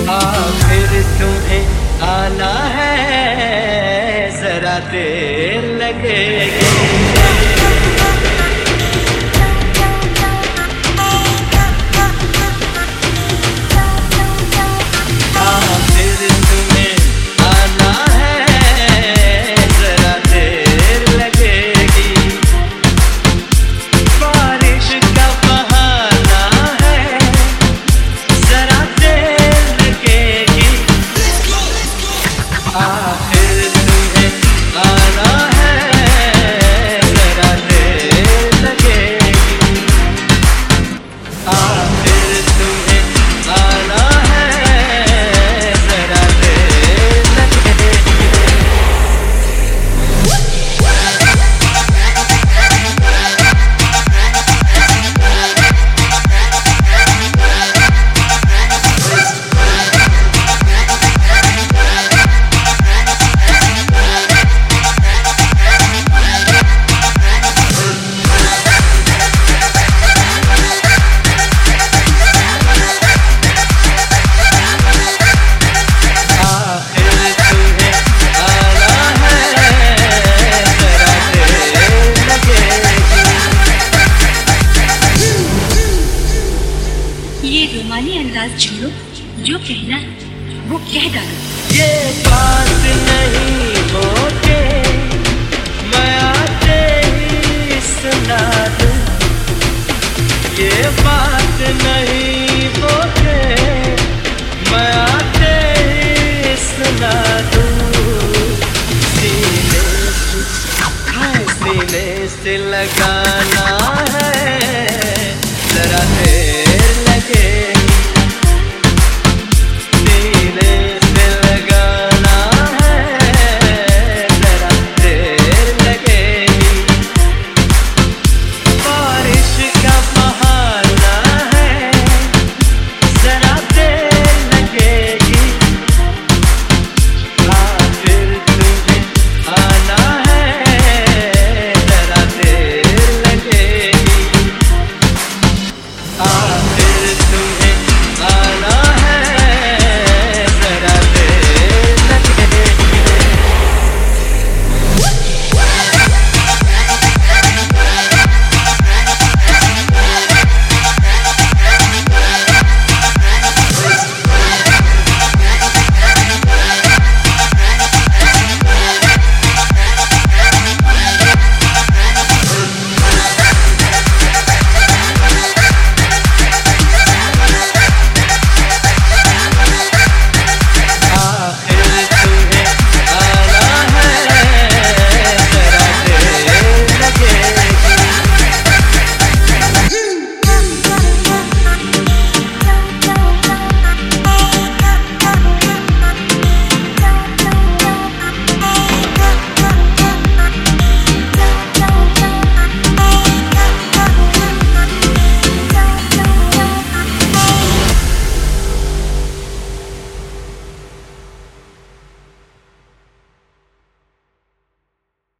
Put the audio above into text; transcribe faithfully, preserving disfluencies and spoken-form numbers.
आखिर तुम्हें आना है, जरा देर लगेगी। आखिर तुम्हें आना है, जरा देर लगेगी। बारिश का बहाना है, जरा देर लगेगी। आखिर तुम्हें आना है, जरा देर लगेगी। आखिर तुम्हें आना है, जरा देर लगेगी। ये रोमानी अंदाज छोड़ो, जो कहना है वो कह डालो। ये बात नहीं हो के मैं आते ही सुना दूं, ये बात नहीं हो